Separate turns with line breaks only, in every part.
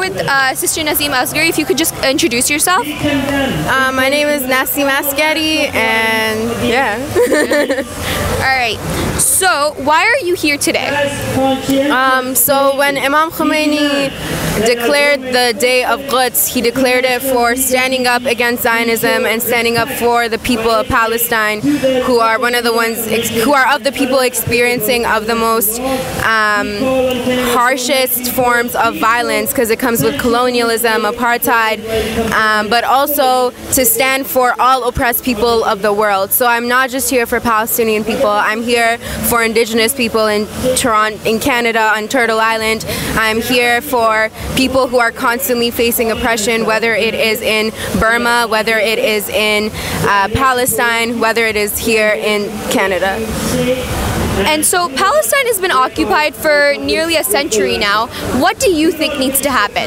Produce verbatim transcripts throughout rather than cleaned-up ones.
with uh, Sister Naseem Asghari. If you could just introduce yourself.
Uh, my name is Naseem Asghari, and yeah.
All right. So, why are you here today?
Um, so when Imam Khomeini declared the day of Quds, he declared it for standing up against Zionism and standing up for the people of Palestine, who are one of the ones, who are of the people experiencing of the most um, harshest forms of violence, because it comes with colonialism, apartheid, um, but also to stand for all oppressed people of the world. So I'm not just here for Palestinian people. I'm here for Indigenous people in Toronto, in Canada, on Turtle Island. I'm here for people who are constantly facing oppression, whether it is in Burma, whether it is in uh, Palestine, whether it is here in Canada.
And so Palestine has been occupied for nearly a century now. What do you think needs to happen?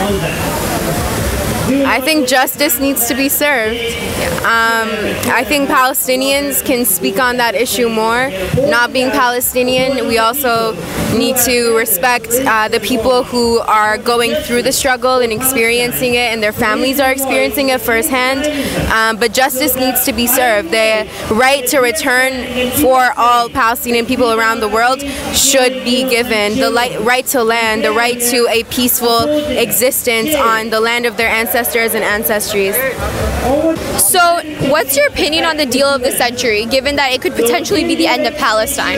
I think justice needs to be served. Um, I think Palestinians can speak on that issue more. Not being Palestinian, we also need to respect uh, the people who are going through the struggle and experiencing it, and their families are experiencing it firsthand. Um, but justice needs to be served. The right to return for all Palestinian people around the world should be given. The right to land, the right to a peaceful existence on the land of their ancestors and ancestries.
So, what's your opinion on the deal of the century, given that it could potentially be the end of Palestine?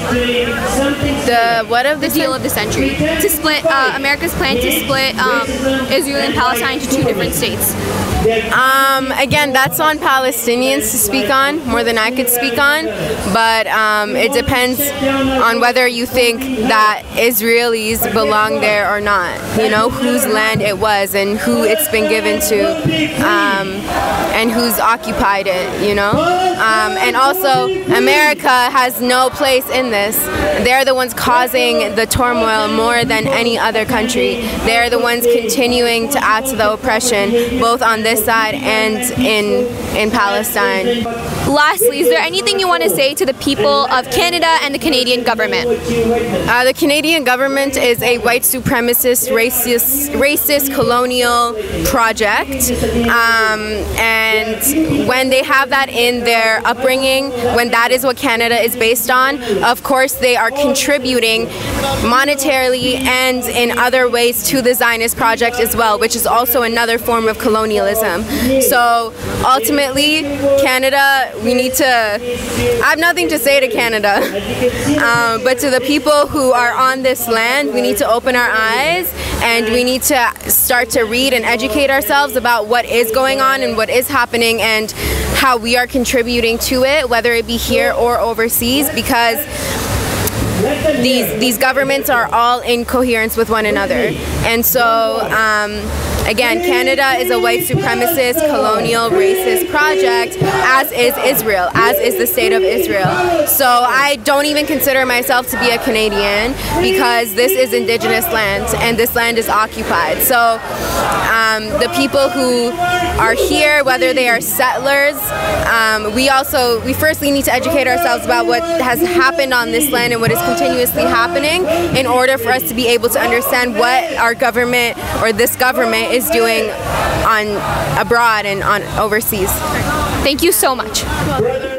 The what of the,
the deal of the century? To split uh, America's plan to split um, Israel and Palestine into two different states.
Um, again, that's on Palestinians to speak on, more than I could speak on, but um, it depends on whether you think that Israelis belong there or not, you know, whose land it was and who it's been given to, um, and who's occupied it, you know. Um, and also, America has no place in this. They're the ones causing the turmoil more than any other country. They're the ones continuing to add to the oppression, both on this side and in in Palestine.
Lastly, is there anything you want to say to the people of Canada and the Canadian government?
Uh, the Canadian government is a white supremacist, racist, racist colonial project, um, and when they have that in their upbringing, when that is what Canada is based on, of course they are contributing monetarily and in other ways to the Zionist project as well, which is also another form of colonialism. So ultimately, Canada, we need to, I have nothing to say to Canada, um, but to the people who are on this land, we need to open our eyes and we need to start to read and educate ourselves about what is going on and what is happening and how we are contributing to it, whether it be here or overseas, because these these governments are all in coherence with one another. And so um, again, Canada is a white supremacist, colonial, racist project, as is Israel, as is the state of Israel. So I don't even consider myself to be a Canadian, because this is Indigenous land and this land is occupied. So um, the people who are here, whether they are settlers, um, we also, we firstly need to educate ourselves about what has happened on this land and what is continuously happening in order for us to be able to understand what our government or this government is doing on abroad and on overseas.
Thank you so much.